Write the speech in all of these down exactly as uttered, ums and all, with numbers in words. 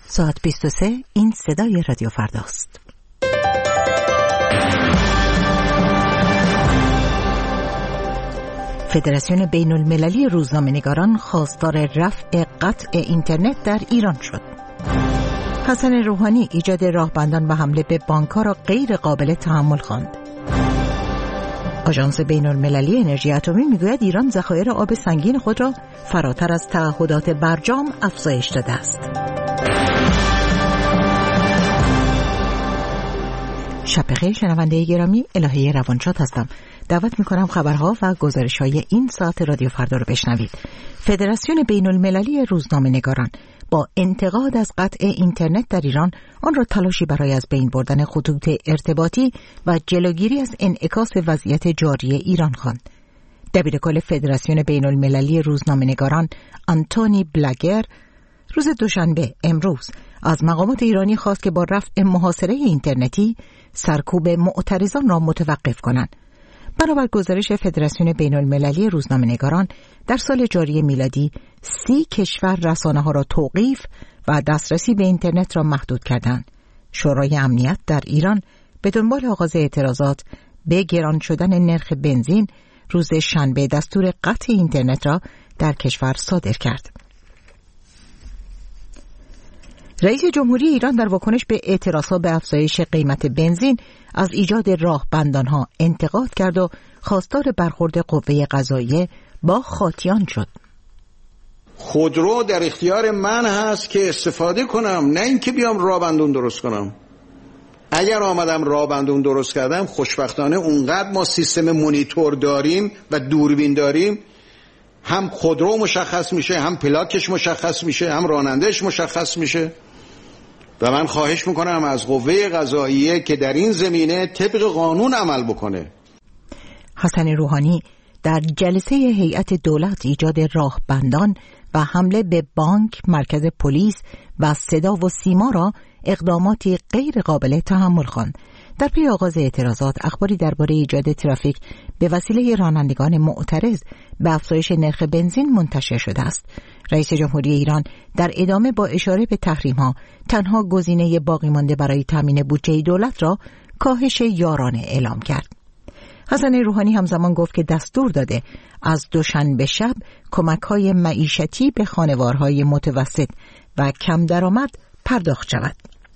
ساعت بیست و سه، این صدای رادیو فرداست. فدراسیون بین المللی روزنامه‌نگاران خواستار رفع قطع اینترنت در ایران شد. حسن روحانی ایجاد راهبندان و حمله به بانک‌ها را غیر قابل تحمل خواند. آژانس بین المللی انرژی اتمی میگوید ایران ذخایر آب سنگین خود را فراتر از تعهدات برجام افزایش داده است. شب بخیر شنونده گرامی، الهه روانشاد هستم. دعوت میکنم خبرها و گزارش‌های این ساعت رادیو فردا رو بشنوید. فدراسیون بین المللی روزنامه‌نگاران با انتقاد از قطع اینترنت در ایران آن را تلاشی برای از بین بردن خطوط ارتباطی و جلوگیری از انعکاس وضعیت جاری ایران خواند. دبیرکل فدراسیون بین المللی روزنامه‌نگاران آنتونی بلاگر روز دوشنبه امروز از مقامات ایرانی خواست که با رفع محاصره اینترنتی سرکوب معترضان را متوقف کنند. بنابر گزارش فدراسیون بین المللی روزنامه‌نگاران در سال جاری میلادی سی کشور رسانه‌ها را توقیف و دسترسی به اینترنت را محدود کردند. شورای امنیت در ایران به دنبال آغاز اعتراضات به گران شدن نرخ بنزین روز شنبه دستور قطع اینترنت را در کشور صادر کرد. رئیس جمهوری ایران در واکنش به اعتراضها به افزایش قیمت بنزین از ایجاد راهبندانها انتقاد کرد و خواستار برخورد قوه قضاییه با خاطیان شد. خودرو در اختیار من هست که استفاده کنم، نه اینکه بیام راهبندون درست کنم. اگر آمدم راهبندون درست کردم، خوشبختانه اونقدر ما سیستم مونیتور داریم و دوربین داریم، هم خودرو مشخص میشه، هم پلاکش مشخص میشه، هم رانندهش مشخص میشه. و من خواهش میکنم از قوه قضاییه که در این زمینه طبق قانون عمل بکنه. حسن روحانی در جلسه هیئت دولت ایجاد راهبندان و حمله به بانک، مرکز پلیس و صدا و سیما را اقداماتی غیر قابل تحمل خواند. در پی آغاز اعتراضات اخباری درباره ایجاد ترافیک به وسیله رانندگان معترض به افزایش نرخ بنزین منتشر شده است. رئیس جمهوری ایران در ادامه با اشاره به تحریم‌ها تنها گزینه باقی مانده برای تامین بودجه دولت را کاهش یارانه اعلام کرد. حسن روحانی همزمان گفت که دستور داده از دوشنبه شب کمک‌های معیشتی به خانوارهای متوسط و کم درآمد پرداخت شود.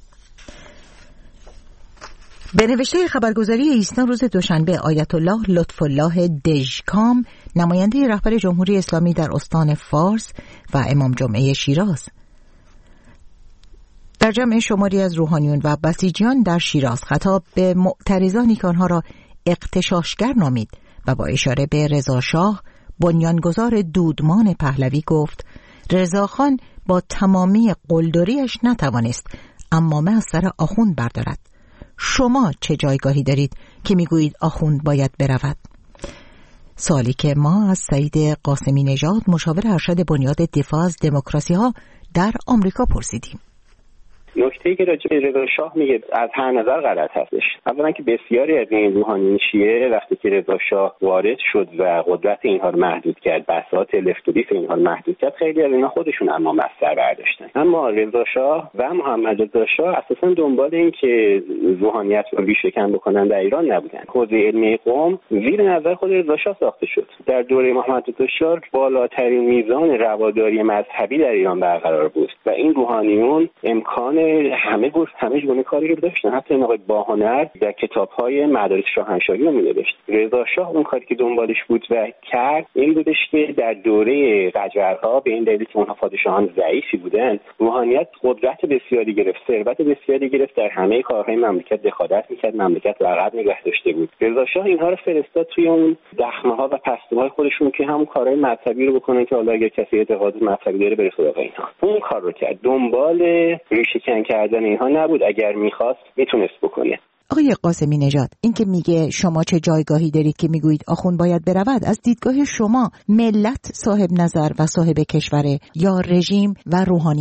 به نوشته خبرگزاری ایسنا روز دوشنبه آیت الله لطف الله دژکام، نماینده رهبر جمهوری اسلامی در استان فارس و امام جمعه شیراز، در جمع شماری از روحانیون و بسیجیان در شیراز خطاب به معترضانی که آنها را اغتشاشگر نامید و با اشاره به رضا شاه، بنیانگذار دودمان پهلوی گفت رضاخان با تمامی قلدریش نتوانست عمامه از سر آخوند بردارد. شما چه جایگاهی دارید که میگویید آخوند باید برود؟ سوالی که ما از سعید قاسمی نژاد، مشاور ارشد بنیاد دفاع از دموکراسی ها در آمریکا پرسیدیم. نکته‌ای که راجع به رضا شاه میگه از هر نظر غلط هستش. اولا که بسیاری از این روحانیون شیعه وقتی که رضا شاه وارد شد و قدرت اینها رو محدود کرد، بساط الکتریک اینها رو محدود کرد، خیلی از اینا خودشون عمامه از سر برداشتن. اما رضا شاه و محمد رضا شاه اساسا دنبال این که روحانیت رو ریشه‌کن بکنن در ایران نبودن. حوزه علمی قم زیر نظر خود رضا شاه ساخته شد. در دوره محمد رضا شاه بالاترین میزان رواداری مذهبی در ایران برقرار بود و این روحانیون امکان همه گفت همه گونه کاری رو داشتن. حتی این آقای باهنر در کتاب‌های مدارس شاهنشاهی رو می‌نوشت. رضا شاه اون کاری که دنبالش بود و کرد این بودش که در دوره قجرها به این دلیل که اونها پادشاهان ضعیفی بودن، روحانیت قدرت بسیاری گرفت، ثروت بسیاری گرفت، در همه کارهای مملکت دخالت می‌کرد، مملکت رو عقب نگه داشته بود. رضا شاه اینها رو فرستاد توی اون دخمه‌ها و پستوهای خودشون که همون کارهای مذهبی رو بکنن که حالا اگر کسی اعتقاد مذهبی داره بره سراغ اینها. اون کار رو کرد. دنبال ریشه‌کن کردن اینها نبود. اگر میخواست میتونست بکنه. آقای قاسمی نژاد، این که میگه شما چه جایگاهی دارید که میگویید آخوند باید برود، از دیدگاه شما ملت صاحب نظر و صاحب کشوره یا رژیم و روحانیت؟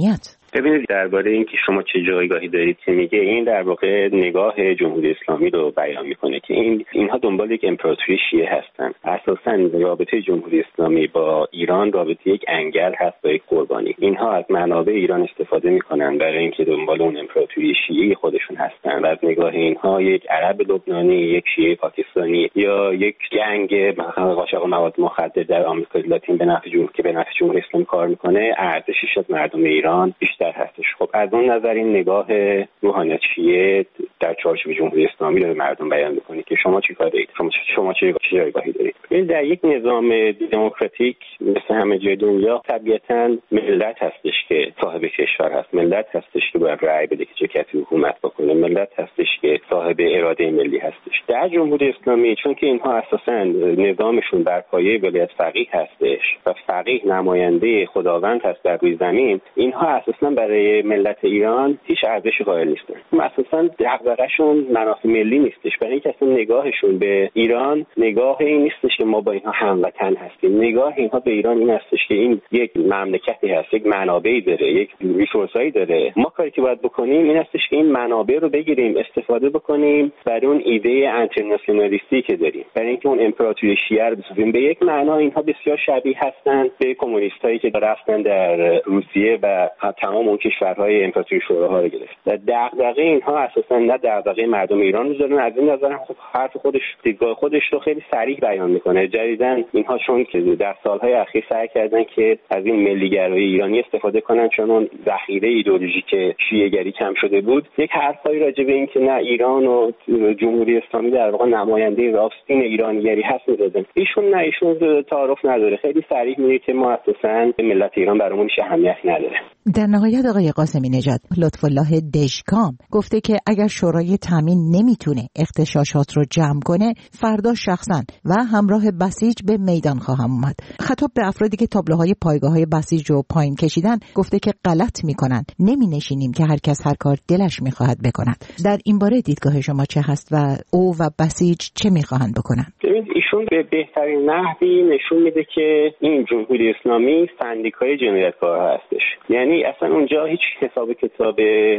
ببینید درباره اینکه شما چه جایگاهی دارید که میگه، این در واقع نگاه جمهوری اسلامی رو بیان میکنه که این اینها دنبال یک امپراتوری شیعه هستن. اساساً رابطه جمهوری اسلامی با ایران رابطه یک انگل هست با یک قربانی. اینها از منابع ایران استفاده میکنن برای اینکه دنبال اون امپراتوری شیعه خودشون هستن و از نگاه اینها یک عرب لبنانی، یک شیعه پاکستانی یا یک گنگ مثلا قاچاق مواد مخدر در آمریکای لاتین به نفع جمهوری که به نفع جمهوری اسلامی کار میکنه ارزشش از مردم ایران بیشتر هستش. خب از اون نظر این نگاه روحانیت شیعه در چارچوب جمهوری اسلامی رو به مردم بیان میکنه که شما چی کار دارید، شما شما چه جایگاهی دارید. این در یک نظام دموکراتیک مثل همه جای دنیا طبیعتاً ملت هستش که صاحب کشور هست، ملت هستش که باید رأی بده که چه کسی حکومت بکنه، ملت هستش که صاحب اراده ملی هستش. در جمهوری اسلامی چون که اینها اساساً نظامشون بر پایه ولایت فقیه هستش و فقیه نماینده خداوند هست در روی زمین، اینها اساساً برای ملت ایران هیچ ارزشی قائل نیستن. اساساً دغدغه‌شون منافع ملی نیستش، برای اینکه اصلا نگاهشون به ایران نگاه این نیستش که ما با اینها هموطن هستیم. نگاه اینها به ایران این هستش که این یک مملکتی هست، یک منابعی داره، یک ریسورسایی داره. ما کاری که باید بکنیم این هستش که این منابع رو بگیریم، استفاده بکنیم برای اون ایده انترناسیونالیستی که داریم، برای اینکه اون امپراتوری شیعه رو بسازیم. به یک معنا اینها بسیار شبیه هستن به کمونیستایی که رفتن در روسیه و تمام اون کشورهای امپراتوری شوراها رو گرفت. و دغدغه اینها اساسا نه دغدغه مردم ایران رو دارن. از این نظر خب حرف خودش، دیدگاه خودش رو خیلی صریح بیان میکنه. جدیداً اینها چون که در سالهای اخیر سعی کردن که از این ملیگرایی ایرانی استفاده کنن، چون اون ذخیره ایدئولوژیک شیعه‌گری کم شده بود، یک حرفایی راجع به این که نه ایران و جمهوری اسلامی در واقع نماینده راستین ایرانیگری هست می‌زدن. ایشون نه ایشون تعارف نداره، خیلی صریح میگه که ما اساساً ملت ایران برامون هیچ اهمیتی نداره. در نهایت آقای قاسمی نژاد، لطف الله دژکام گفته که اگر شورای تامین نمیتونه اغتشاشات رو جمع کنه، فردا شخصا و همراه بسیج به میدان خواهم اومد. خطاب به افرادی که تابلوهای پایگاه‌های بسیج رو پایین کشیدن گفته که غلط میکنن، نمینشینیم که هر کس هر کار دلش میخواهد بکند. در این باره دیدگاه شما چه هست و او و بسیج چه میخواهند بکنن؟ ببینید ایشون به بهترین نحوی نشون میده که این جمهوری اسلامی سندیکای جنایتکار هستش. یعنی اصلا اونجا هیچ حساب کتاب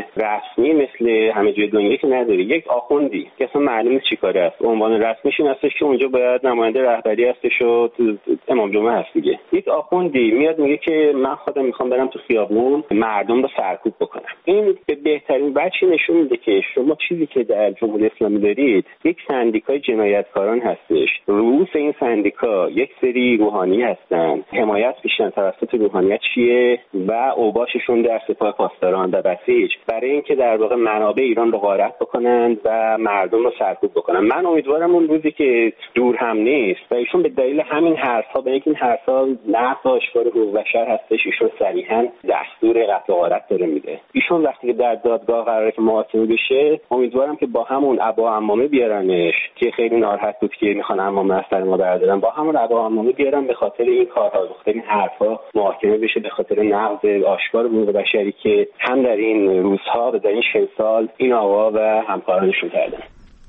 رسمی مثل همه جای دنیا که نداره. یک آخوندی که اصلا معلومه چیکاره است، عنوان رسمیش این هستش که اونجا باید نماینده رهبری هستش و امام جمعه هست دیگه. یک آخوندی میاد میگه که من خودم میخوام برم تو خیابون مردم رو سرکوب بکنم. این به بهترین وجه نشون میده که شما چیزی که در جمهوری اسلامی دارید یک سندیکای جنایتکاران هستش. رئیس این سندیکا یک سری روحانی هستن، حمایت میشن توسط روحانیت شیعه و اوباششون در سپاه پاسداران و بسیج برای اینکه در واقع منابع ایران رو غارت بکنن و مردم رو سرکوب بکنن. من امیدوارم اون روزی که دور هم نیست و ایشون به دلیل همین حرفا، به اینکه این حرفا نقض آشکار حقوق بشر هستش، ایشون صریحا دستور قتل و غارت داره میده. ایشون وقتی که در دادگاه قراره که محاکمه بشه، امیدوارم که با همون عبا عمامه بیارنش که خیلی ناراحت بود که میخوان عمامه از سر ما بردارن، با همون عبا عمامه بیارن به خاطر این کارها، به خاطر این حرفا محاکمه بشه، به خاطر نقض آشکار حقوق بشری که هم در این روزها و در این چند سال این آقا و همکارانشون کردن.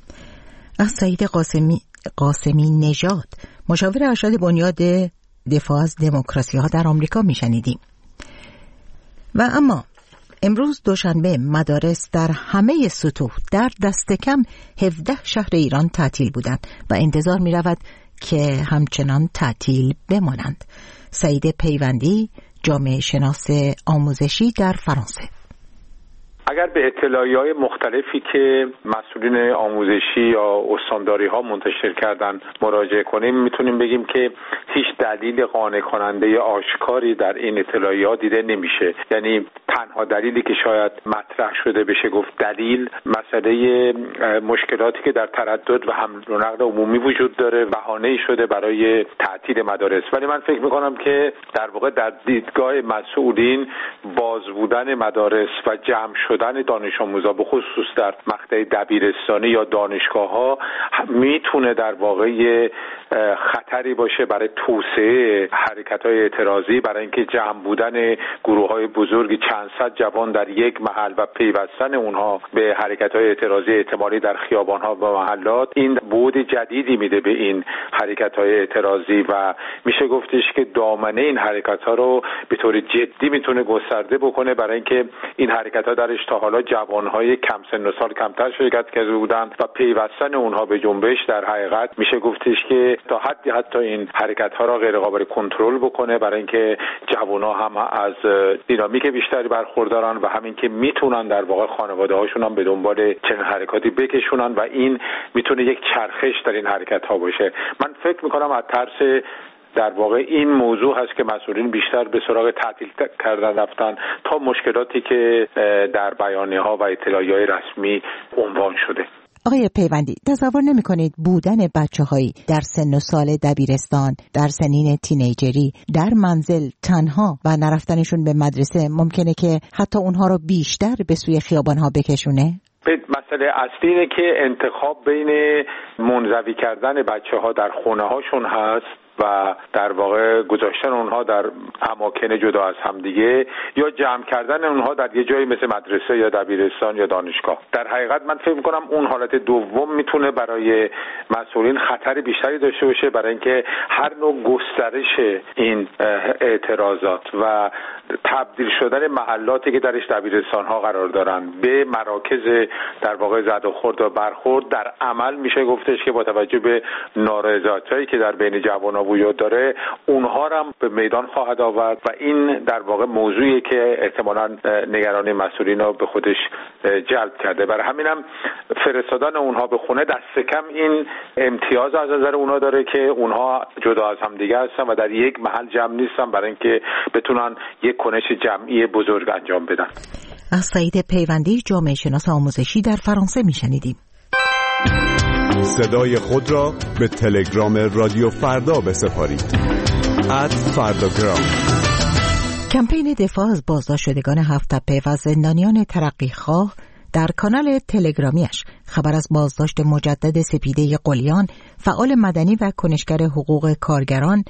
از سعید قاسمی قاسمی نژاد، مشاور ارشد بنیاد دفاع از دموکراسی ها در آمریکا میشنیدیم. و اما امروز دوشنبه مدارس در همه سطوح در دست کم هفده شهر ایران تعطیل بودند و انتظار می رود که همچنان تعطیل بمانند. سعید پیوندی، جامعه شناس آموزشی در فرانسه: اگر به اطلاعیه‌های مختلفی که مسئولین آموزشی یا استانداری ها منتشر کردن مراجعه کنیم، میتونیم بگیم که هیچ دلیل قانع کننده آشکاری در این اطلاعیه‌ها دیده نمیشه. یعنی تنها دلیلی که شاید مطرح شده بشه گفت دلیل مسئله مشکلاتی که در تردد و حمل و نقل عمومی وجود داره بهانه‌ای شده برای تعطیل مدارس. ولی من فکر میکنم که در واقع در دیدگاه مسئولین باز بودن مدارس و جمع شدن بودن دانش آموزا به خصوص در مقطع دبیرستانی یا دانشگاه‌ها میتونه در واقع خطری باشه برای توسعه حرکت‌های اعتراضی، برای اینکه جمع بودن گروه‌های بزرگی چند صد جوان در یک محل و پیوستن اونها به حرکت‌های اعتراضی احتمالی در خیابان‌ها و محلات این بعد جدیدی میده به این حرکت‌های اعتراضی و میشه گفتش که دامنه این حرکت‌ها رو به طور جدی میتونه گسترده بکنه، برای اینکه این حرکت‌ها درش تا حالا جوان‌های کم سن و سال کمتر شرکت کرده بودند و پیوستن اونها به جنبش در حقیقت میشه گفتش که تا حدی حتی این حرکت‌ها را غیر قابل کنترل بکنه، برای اینکه جوان‌ها هم از دینامیک بیشتری برخوردارن و همین که میتونن در واقع خانواده‌هاشون هم به دنبال چنین حرکاتی بکشونن و این میتونه یک چرخش در این حرکت‌ها باشه. من فکر می‌کنم از ترس در واقع این موضوع هست که مسئولین بیشتر به سراغ تعطیل کردن رفتن تا مشکلاتی که در بیانیه‌ها و اطلاعیه‌های رسمی عنوان شده. آقای پیوندی، تصور نمی‌کنید بودن بچه‌هایی در سن و سال دبیرستان، در سنین تینیجری، در منزل تنها و نرفتنشون به مدرسه ممکنه که حتی اونها رو بیشتر به سوی خیابان‌ها بکشونه؟ مسئله اصلی اینه که انتخاب بین منزوی کردن بچه‌ها در خونه‌هاشون هست و در واقع گذاشتن اونها در اماکن جدا از همدیگه یا جمع کردن اونها در یه جایی مثل مدرسه یا دبیرستان یا دانشگاه. در حقیقت من فکر می‌کنم اون حالت دوم میتونه برای مسئولین خطر بیشتری داشته باشه، برای اینکه هر نوع گسترش این اعتراضات و تبدیل شدن محلاتی که درش دبیرستان‌ها قرار دارن به مراکز در واقع زد و خورد و برخورد در عمل میشه گفتش که با توجه به نارضایتی‌هایی که در بین جوانان وجود داره اونها هم به میدان خواهد آورد و این در واقع موضوعی که احتمالاً نگرانی مسئولین رو به خودش جلب کرده. برای همینم فرستادن اونها به خونه دست کم این امتیاز از نظر اونها داره که اونها جدا از هم دیگه هستن و در یک محل جمع نیستن برای اینکه بتونن یک کنش جمعی بزرگ انجام بدن. از سعید پیوندی، جامعه شناس آموزشی در فرانسه میشنیدیم. صدای خود را به تلگرام رادیو فردا بسپارید. ات فرداگرام. کمپین دفاع از بازداشت شدگان هفت تپه و زندانیان ترقیخواه در کانال تلگرامیش خبر از بازداشت مجدد سپیده قلیان، فعال مدنی و کنشگر حقوق کارگران،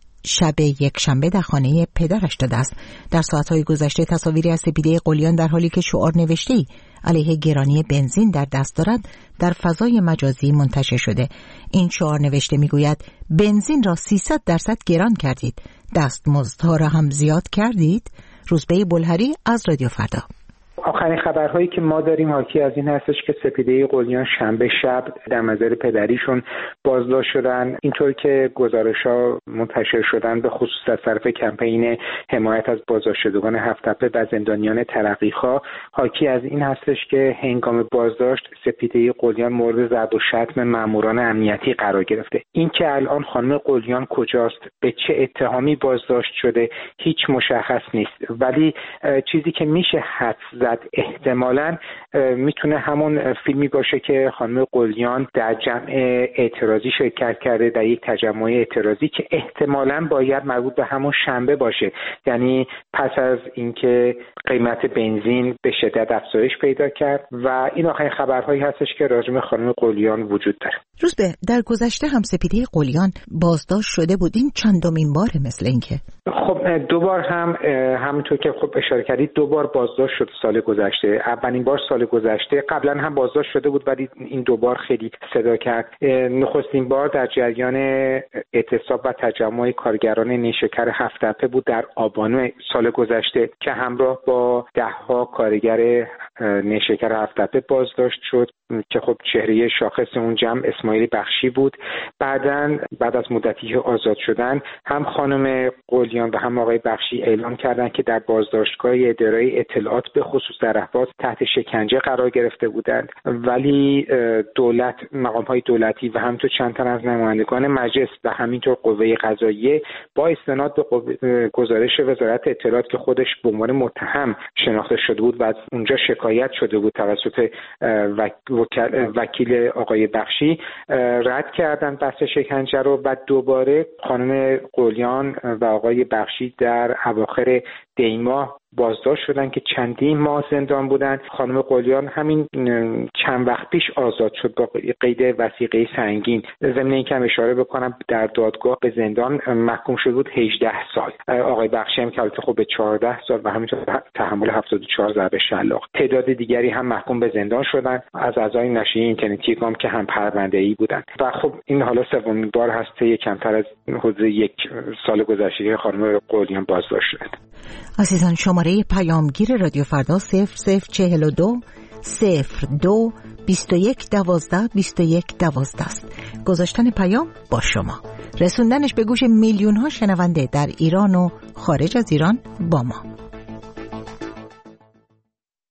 شب یک شنبه در خانه پدرش داده است. در ساعتهای گذشته تصاویری از سپیده قلیان در حالی که شعار نوشته‌ای علیه گرانی بنزین در دست دارد در فضای مجازی منتشر شده. این شعار نوشته میگوید بنزین را سیصد درصد گران کردید، دستمزدها را هم زیاد کردید. روزبه بلهری از رادیو فردا. آخرین خبرهایی که ما داریم حاکی از این هستش که سپیده قلیان شنبه شب در مزار پدریشون بازداشت شدن. اینطور که گزارش‌ها منتشر شدن به خصوص از طرف کمپین حمایت از بازداشت شدگان هفت تپه و زندانیان ترقیخواه، حاکی از این هستش که هنگام بازداشت سپیده قلیان مورد ضرب و شتم ماموران امنیتی قرار گرفته. این که الان خانم قلیان کجاست، به چه اتهامی بازداشت شده، هیچ مشخص نیست، ولی چیزی که میشه حدس زد احتمالاً میتونه همون فیلمی باشه که خانم قلیان در جمع اعتراضی شرکت کرده، در یک تجمع اعتراضی که احتمالاً باید مربوط به همون شنبه باشه، یعنی پس از اینکه قیمت بنزین به شدت افزایش پیدا کرد. و این آخرین خبرهایی هستش که راجع به خانم قلیان وجود داره. روزبه، در گذشته هم سپیده قلیان بازداشت شده بود، این چندمین باره مثل اینکه؟ خب دو بار هم همونطور که خب اشاره کردید دو بار بازداشت شد سال گذشته. اولین بار سال گذشته، قبلا هم بازداشت شده بود ولی این دو بار خیلی صدا کرد. نخستین بار در جریان اعتصاب و تجمع کارگران نیشکر هفت تپه بود در آبان سال گذشته که همراه با ده ها کارگر نیشکر هفت تپه بازداشت شد که خب چهره شاخص اون جمع اسماعیل بخشی بود. بعداً بعد از مدتی که آزاد شدن هم خانم قلیان و هم آقای بخشی اعلام کردند که در بازداشتگاه اداره اطلاعات به خصوص در اهواز تحت شکنجه قرار گرفته بودند، ولی دولت، مقام‌های دولتی و همینطور چند تن از نمایندگان مجلس و همینطور قوه قضاییه با استناد به گزارش وزارت اطلاعات که خودش به عنوان متهم شناخته شده بود و از اونجا شکایت شده بود توسط وکیل آقای بخشی، رد کردن بحث شکنجه رو و دوباره خانم قلیان و آقای بخشی در اواخر دیما بازداشت شدن که چندین ماه زندان بودن. خانم قلیان همین چند وقت پیش آزاد شد با قید وثیقه سنگین. ضمن اینکه اشاره بکنم در دادگاه به زندان محکوم شده بود هجده سال. آقای بخشی هم که البته خب به چهارده سال و همینطور تحمل هفتاد و چهار ضرب شلاق. تعداد دیگری هم محکوم به زندان شدن از اعضای نشریه اینترنتی گام که هم پرونده‌ای بودن. و خب این حالا سومین بار هست که کمتر از حدود یک سال گذشته خانم قلیان بازداشت شد. عزیزان، شماره پیامگیر رادیو فردا صفر صفر چهل و دو صفر دو بیست و یک دوازده بیست و یک دوازده است. گذاشتن پیام با شما، رسوندنش به گوش میلیون ها شنونده در ایران و خارج از ایران با ما.